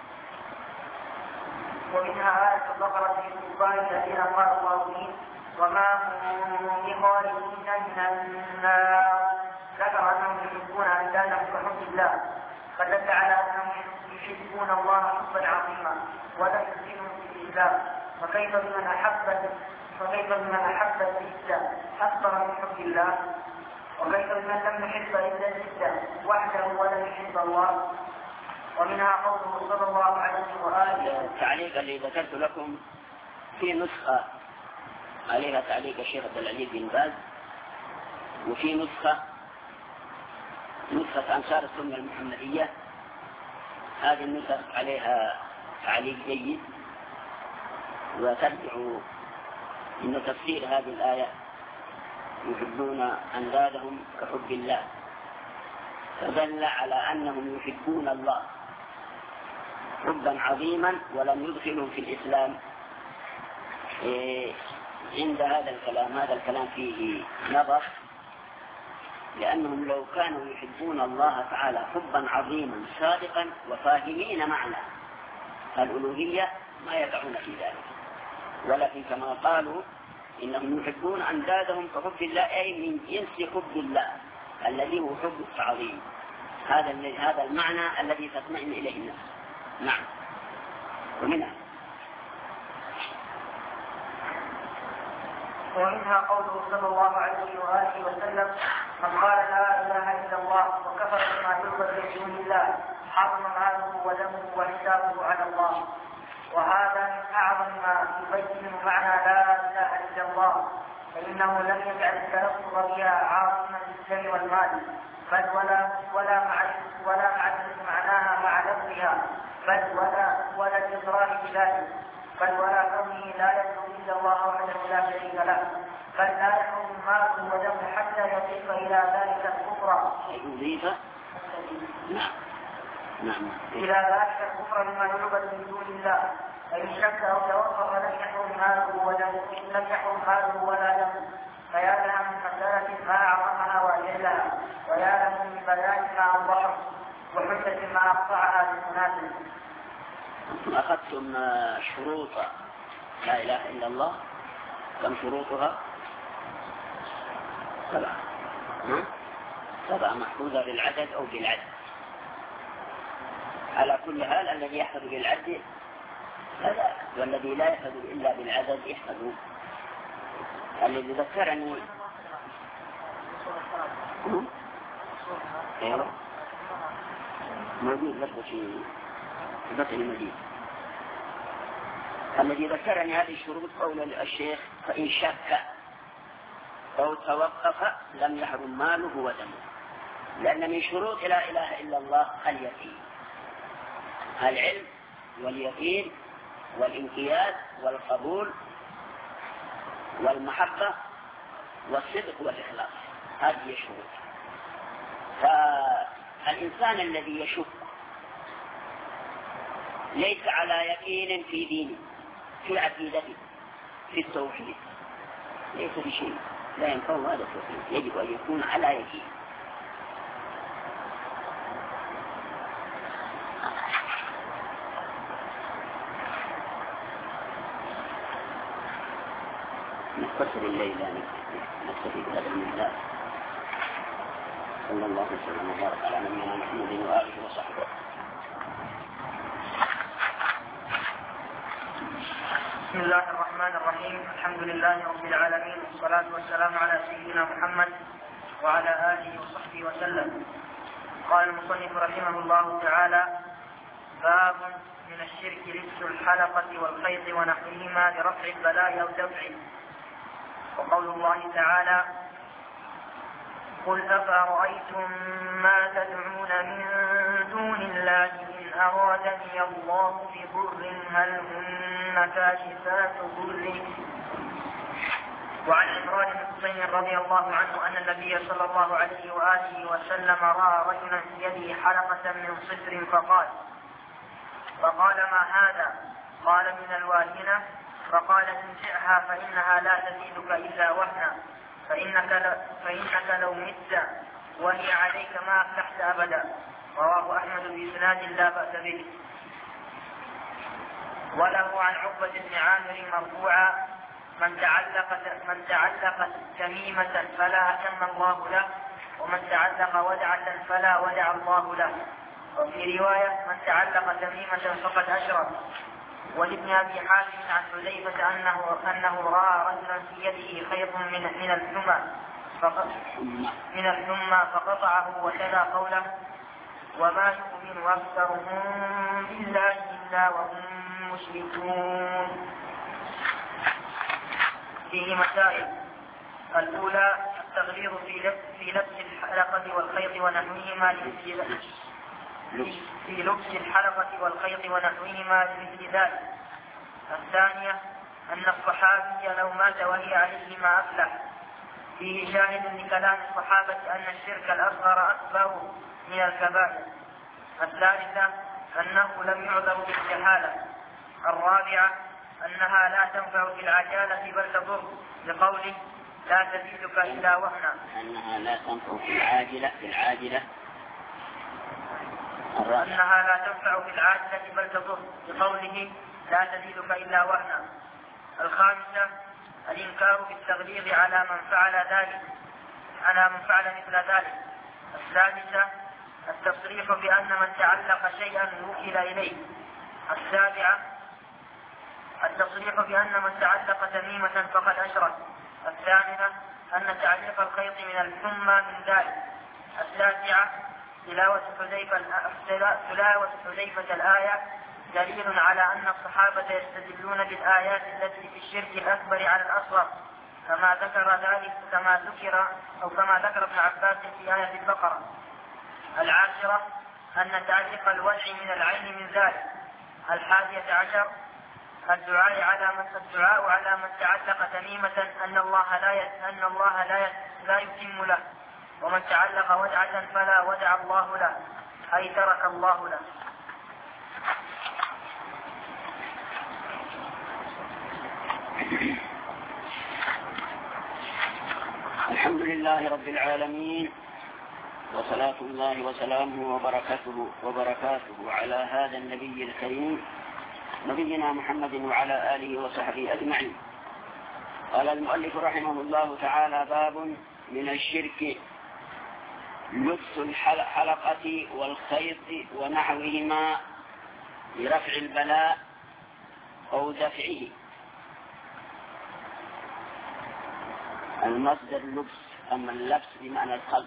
ومنها آية البقرة في الكفار الذين قال الله فيهم: وما هم بخارجين من النار. ذكر أنهم يحبون أندادهم كحب الله، فدل على أنهم يحبون الله حبا عظيما ولا يحسنهم في الإسلام. وكيف بمن أحب فكيف بمن أحب الإسلام أكثر من حب الله؟ وكيف بمن لم يحب إلا الإسلام وحده ولم يحب الله؟ ومنها قوله صلى الله عليه وآله. التعليق اللي ذكرت لكم في نسخة عليها تعليق الشيخ عبد العزيز بن باز، وفي نسخة نسخة أنصار السنة المحمدية. هذه النسخ عليها تعليق جيد، وترجع إن تفسير هذه الآية: يحبون أندادهم كحب الله، فدل على أنهم يحبون الله حبا عظيما ولم يدخلهم في الإسلام. إيه عند هذا الكلام هذا الكلام فيه نظر، لأنهم لو كانوا يحبون الله تعالى حبا عظيما صادقا وفاهمين معنى الألوهية ما يقعون في ذلك. ولكن كما قالوا إنهم يحبون أندادهم كحب الله، أي من جنس حب الله الذي هو حب التعظيم. هذا هذا المعنى الذي تطمئن إليه النفس. نعم. ومنها ومنها قوله صلى الله عليه وآله وسلم: من قال لا إله إلا الله وكفر بما يعبد من دون الله حرم ماله ودمه وحسابه على الله. وهذا من أعظم ما يبين معنى لا إله إلا الله، فإنه لم يجعل التلفظ بها عاصما للدم والمال، بل ولا ولا معرفة ولا معرفة معناها مع لفظها، بل ولا ولا الإصرار بذلك، بل ولا كونه لا يدعو إلا الله وحده لا شريك له، بل لا يحرم ماله ودمه حتى يضيف إلى ذلك الكفر. يضيف؟ نعم. نعم. إلى ذلك الكفر بما يعبد من دون الله، فإن شك أو توقف لم يحرم ماله ودمه لم يحرم ماله ولا دمه. فيا لها من مسألة ما أعظمها وأجلها، ويا له من بيان ما أوضحه وحجة ما أقطعها بالمناسب. أخذتم شروط لا إله إلا الله، كم شروطها؟ سبعة. سبعة محفوظة بالعدد أو بالعدد. على كل حال الذي يحفظ بالعدد هذا، والذي لا يحفظ إلا بالعدد يحفظ. الذي ذكرني موجود لك في بطن المدينة. الذي ذكرني هذه الشروط قول الشيخ فإن شك أو توقف لم يحرم ماله ودمه، لأن من شروط لا إله إلا الله اليقين، العلم واليقين والانقياد والقبول والمحبة والصدق والإخلاص، هذه الشروط. فالإنسان الذي يشك ليس على يقين في دينه، في عقيدته، في التوحيد، ليس بشيء، لا ينفع هذا التوحيد، يجب أن يكون على يقين. نختصر الليلة نكتفي بهذا المثال. صلى الله وسلم وبارك على نبينا محمد وآله وصحبه. بسم الله الرحمن الرحيم. الحمد لله رب العالمين، والصلاة والسلام على سيدنا محمد وعلى آله وصحبه وسلم. قال المصنف رحمه الله تعالى: باب من الشرك لبس الحلقة والخيط ونحوهما لرفع البلاء أو دفعه. وقول الله تعالى: قل أفرأيتم ما تدعون من دون الله إن أرادني الله بضر هل هن كاشفات ضره. وعن عمران بن حسين رضي الله عنه أن النبي صلى الله عليه وآله وسلم رأى رجلا في يده حلقة من صفر فقال فقال ما هذا؟ قال من الواهنة. فقال انزعها فإنها لا تزيدك إلا وهنا، فإنك, فإنك لو مت وهي عليك ما أفلحت أبدا. رواه أحمد بإسناد لا بأس به. وله عن عقبة بن عامر مرفوعا: من تعلق من تعلق تميمة فلا أتم الله له، ومن تعلق ودعة فلا ودع الله له. وفي رواية: من تعلق تميمة فقد أشرك. ولابن أبي حاتم عن حذيفة أنه أنه رأى رجلا في يده خيط من من الحمى من الحمى فقطعه وتلا قوله: وما يؤمن أكثرهم بالله إلا وهم مشركون. فيه مسائل: الأولى التغليظ في لبس الحلقة والخيط ونحوهما في لبس الحلقة والخيط ونحوهما لمثل ذلك. الثانية أن الصحابي لو مات وهي عليه ما أفلح. فيه شاهد لكلام الصحابة أن الشرك الأصغر أكبر من الكبائر. الثالثة أنه لم يعذر بالجهالة. الرابعة أنها لا تنفع في العجالة بل تضر، لقوله: لا تزيدك إلا وهنا. أنها لا تنفع في العاجلة في العاجلة أنها لا تنفع في العاجلة بل تضر، لقوله: لا تزيدك إلا وهنا. الخامسة الإنكار بالتغليظ على من فعل ذلك على من فعل مثل ذلك. السادسة التصريح بأن من تعلق شيئا وكل إليه. السابعة التصريح بأن من تعلق تميمة فقد أشرك. الثامنة أن تعليق الخيط من الحمى من ذلك. التاسعة تلاوة حذيفة تلاوة حذيفة الآية دليل على أن الصحابة يستدلون بالآيات التي في الشرك الأكبر على الأصغر، كما ذكر ذلك كما ذكر أو كما ذكر ابن عباس في آية البقرة. العاشرة أن تعليق الوجع من العين من ذلك. الحادية عشر الدعاء على من الدعاء على من تعلق تميمة أن الله لا أن الله لا لا يتم له، ومن تعلق ودعة فلا ودع الله له، أي ترك الله له. الحمد لله رب العالمين، وصلاة الله وسلامه وبركاته وبركاته على هذا النبي الكريم نبينا محمد وعلى آله وصحبه أجمعين. قال المؤلف رحمه الله تعالى: باب من الشرك لبس الحلقة والخيط ونحوهما لرفع البلاء أو دفعه. المصدر لبس، أما اللبس بمعنى الخلط.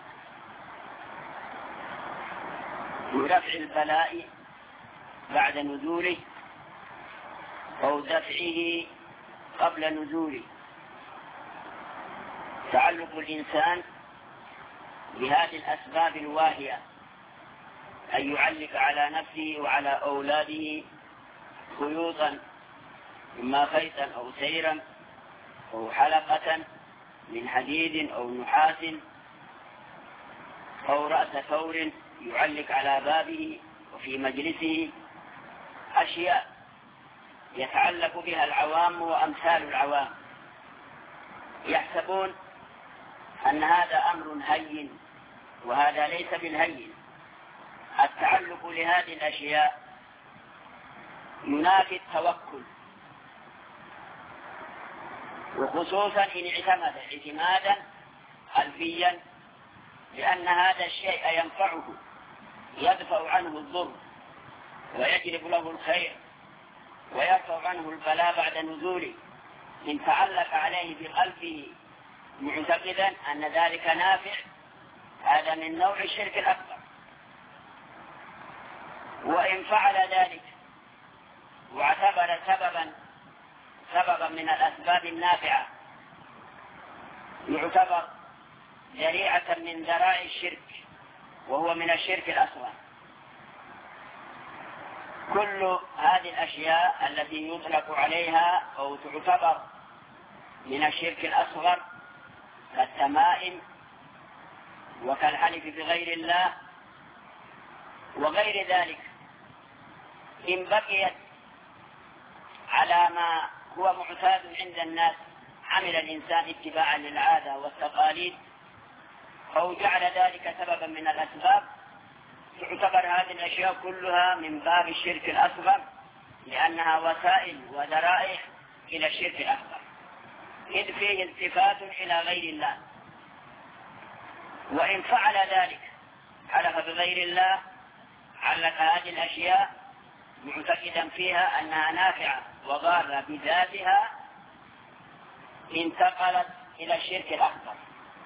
لرفع البلاء بعد نزوله أو دفعه قبل نزوله. تعلق الإنسان بهذه الأسباب الواهية، أن يعلق على نفسه وعلى أولاده خيوطا، إما خيطا أو سيرا أو حلقة من حديد أو نحاس أو رأس ثور يعلق على بابه وفي مجلسه، أشياء يتعلق بها العوام وأمثال العوام، يحسبون أن هذا أمر هين، وهذا ليس بالهين. التعلق لهذه الأشياء ينافي التوكل، وخصوصا إن اعتمد اعتمادا خلفيا، لأن هذا الشيء ينفعه، يدفع عنه الضر ويجلب له الخير ويرفع عنه البلاء بعد نزوله. إن تعلق عليه بقلبه معتقدا أن ذلك نافع، هذا من نوع الشرك الأكبر. وإن فعل ذلك واعتبر سببا سببا من الأسباب النافعة، يعتبر ذريعة من ذرائع الشرك، وهو من الشرك الأصغر. كل هذه الأشياء التي يطلق عليها أو تعتبر من الشرك الأصغر كالتمائم وكالحلف بغير الله وغير ذلك، إن بقيت على ما هو معتاد عند الناس، عمل الإنسان اتباعا للعادة والتقاليد أو جعل ذلك سببا من الأسباب، تعتبر هذه الأشياء كلها من باب الشرك الأصغر، لأنها وسائل وذرائع إلى الشرك الأكبر، إذ فيه التفات إلى غير الله. وإن فعل ذلك حلف بغير الله، علق هذه الأشياء معتقدا فيها أنها نافعة وضارة بذاتها، انتقلت إلى الشرك الأكبر.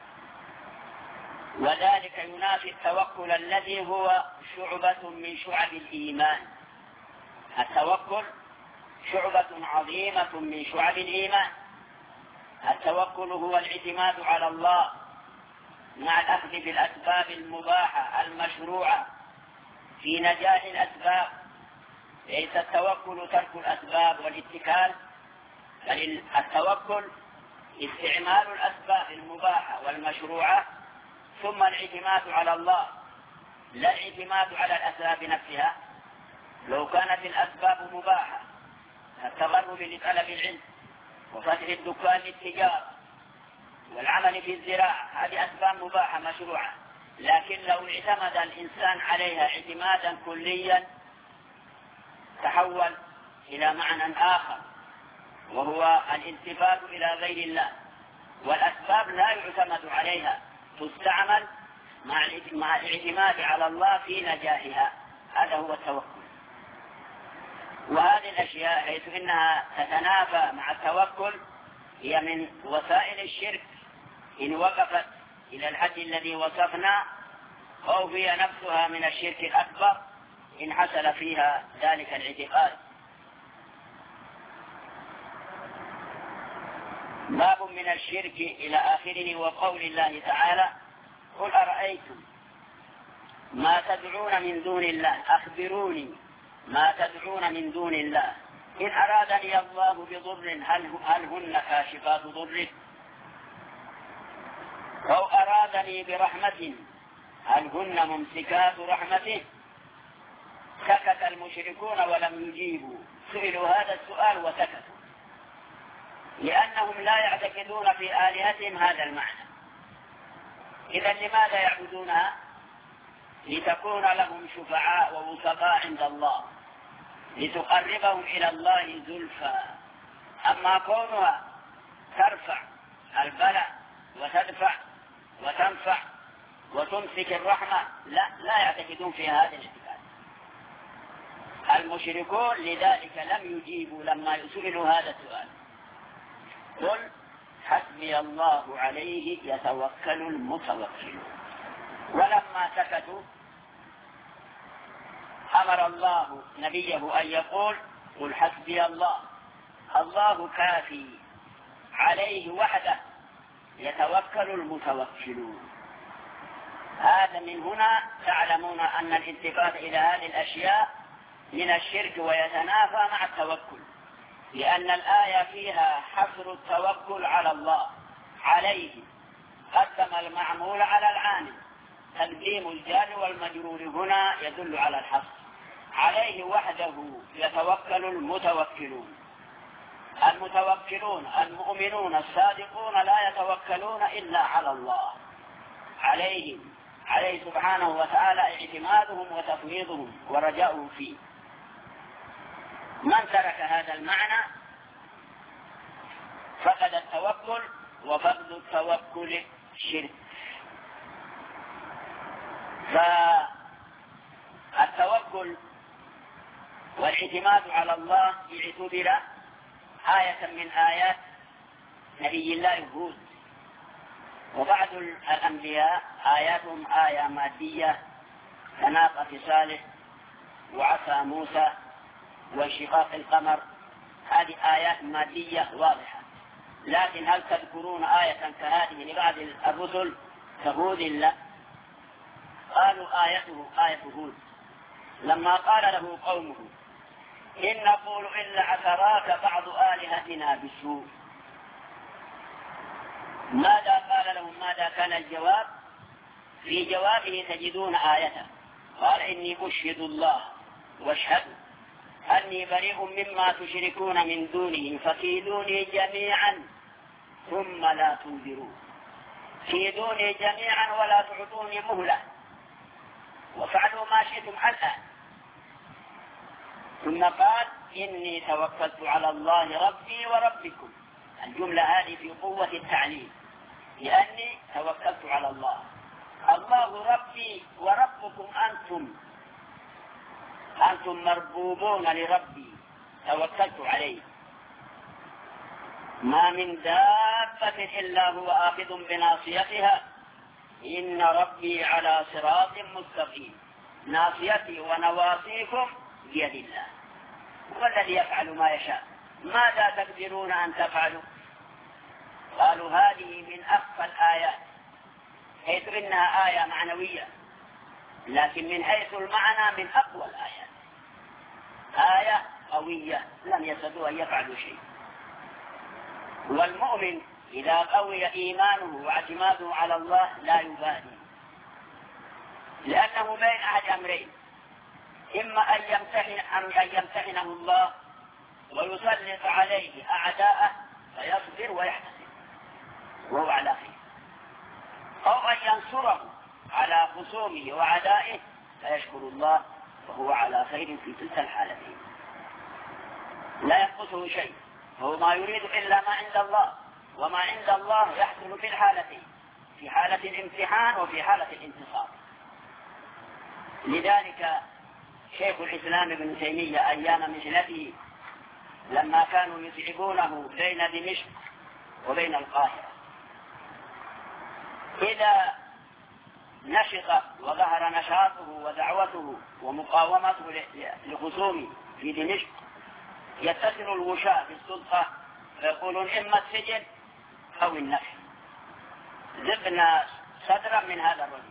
وذلك ينافي التوكل الذي هو شعبة من شعب الإيمان. التوكل شعبة عظيمة من شعب الإيمان. التوكل هو الاعتماد على الله مع الأخذ بالأسباب المباحة المشروعة في نجاح الأسباب. ليس التوكل ترك الأسباب والاتكال، بل التوكل استعمال الأسباب المباحة والمشروعة ثم الاعتماد على الله، لا الاعتماد على الأسباب نفسها. لو كانت الأسباب مباحة كالتغرب لطلب العلم وفتح الدكان للتجارة والعمل في الزراعة، هذه أسباب مباحة مشروعة، لكن لو اعتمد الإنسان عليها اعتمادا كليا تحول إلى معنى آخر، وهو الالتفات إلى غير الله. والأسباب لا يعتمد عليها، تستعمل مع الاعتماد على الله في نجاحها. هذا هو التوكل. وهذه الأشياء حيث إنها تتنافى مع التوكل هي من وسائل الشرك إن وقفت إلى الحد الذي وصفنا، أو هي نفسها من الشرك الأكبر إن حصل فيها ذلك الاعتقاد. باب من الشرك إلى آخره. وقول الله تعالى: قل أرأيتم ما تدعون من دون الله أخبروني ما تدعون من دون الله إن أرادني الله بضر هل, هل هن كاشفات ضره أو أرادني برحمة هل هن ممسكات رحمته. سكت المشركون ولم يجيبوا، سئلوا هذا السؤال وسكتوا، لأنهم لا يعتقدون في آلهتهم هذا المعنى. إذا لماذا يعبدونها؟ لتكون لهم شفعاء ووسطاء عند الله، لتقربهم إلى الله زلفى. أما كونها ترفع البلاء وتدفع وتنفع وتمسك الرحمة، لا لا يعتقدون في هذا الاعتقاد المشركون. لذلك لم يجيبوا لما يسئلوا هذا السؤال. قل حسبي الله عليه يتوكل المتوكلون. ولما سكتوا أمر الله نبيه أن يقول: قل حسبي الله، الله كافي، عليه وحده يتوكل المتوكلون. هذا من هنا تعلمون أن الالتفات إلى هذه الأشياء من الشرك ويتنافى مع التوكل، لأن الآية فيها حصر التوكل على الله عليه، قدم المعمول على العامل. تقديم الجار والمجرور هنا يدل على الحصر. عليه وحده يتوكل المتوكلون. المتوكلون المؤمنون الصادقون لا يتوكلون إلا على الله، عليه عليه سبحانه وتعالى اعتمادهم وتفويضهم ورجاؤهم فيه. من ترك هذا المعنى فقد التوكل، وفقد التوكل شرك. فالتوكل والاعتماد على الله اعتبر آية من آيات نبي الله هود. وبعض الأنبياء آياتهم آية مادية كناقة صالح وعصا موسى وانشقاق القمر، هذه آيات مادية واضحة. لكن هل تذكرون آية كهذه لبعض الرسل كهود؟ لا. قالوا آيته آية هود لما قال له قومه: إن نقول إلا عثراك بعض آلهتنا بالسوء. ماذا قال لهم؟ ماذا كان الجواب؟ في جوابه تجدون آية. قال: إني أشهد الله واشهدوا أني بريء مما تشركون من دونه فكيدوني جميعا ثم لا تنذرون. كيدوني جميعا ولا تعطوني مهلة وفعلوا ما شئتم الآن. ثم قال: إني توكلت على الله ربي وربكم. الجملة هذه في قوة التعليم، لأني توكلت على الله. الله ربي وربكم أنتم أنتم مربوبون لربي، توكلت عليه. ما من دابة إلا هو آخذ بناصيتها إن ربي على صراط مستقيم. ناصيتي ونواصيكم بيد الله، هو الذي يفعل ما يشاء. ماذا تقدرون أن تفعلوا؟ قالوا: هذه من أخفى الآيات، حيث إنها آية معنوية، لكن من حيث المعنى من أقوى الآيات. آية قوية لم يستطيعوا أن يفعلوا شيء. والمؤمن إذا قوي إيمانه واعتماده على الله لا يبالي، لأنه بين أحد أمرين: إما أن يمتحن أن يمتحنه الله ويسلط عليه أعداءه فيصبر ويحتسب وهو على خير، أو أن ينصره على خصومه وعدائه فيشكر الله وهو على خير في تلك الحالتين. لا ينقصه شيء، هو ما يريد إلا ما عند الله، وما عند الله يحصل في الحالتين، في حالة الامتحان وفي حالة الانتصار. لذلك شيخ الإسلام ابن تيمية أيام مهلته لما كانوا يتعبونه بين دمشق وبين القاهرة، إذا نشط وظهر نشاطه ودعوته ومقاومته لخصومه في دمشق يتصل الوشاة بالسلطة فيقولون: إما السجن أو النفي. زبنا صدرا من هذا الرجل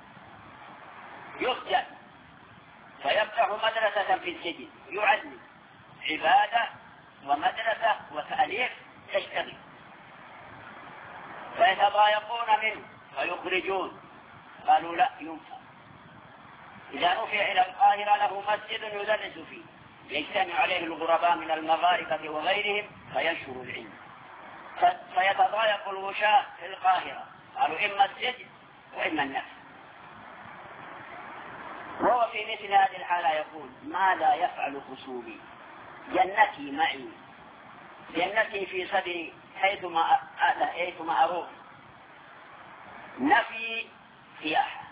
يسجن فيفتح مدرسة في السجن يعلم عبادة ومدرسة وتأليف تشتغل، فيتضايقون منه فيخرجون، قالوا لا ينفع. إذا رفع إلى القاهرة له مسجد يدرس فيه يجتمع عليه الغرباء من المغاربة وغيرهم فينشر العلم، فيتضايق الوشاة في القاهرة، قالوا إما السجن وإما النفي. وهو في مثل هذه الحالة يقول ماذا يفعل خصومي؟ جنتي معي، جنتي في صدري حيثما حيثما أروح، نفي سياحة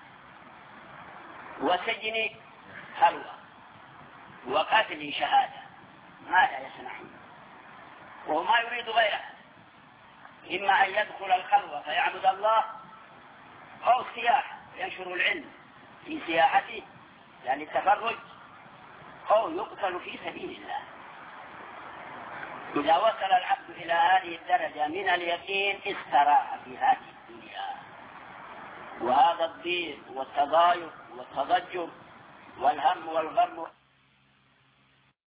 وسجني خلوة وقتلي شهادة، ماذا يصنعون؟ وهو ما يريد غيرها، إما أن يدخل الخلوة فيعبد الله أو السياحة ينشر العلم في سياحته يعني التفرج، أو يقتل في سبيل الله. إذا وصل العبد إلى هذه الدرجة من اليقين استراح في هذه الدنيا، وهذا الضيق والتضايق والتضجر والهم والغم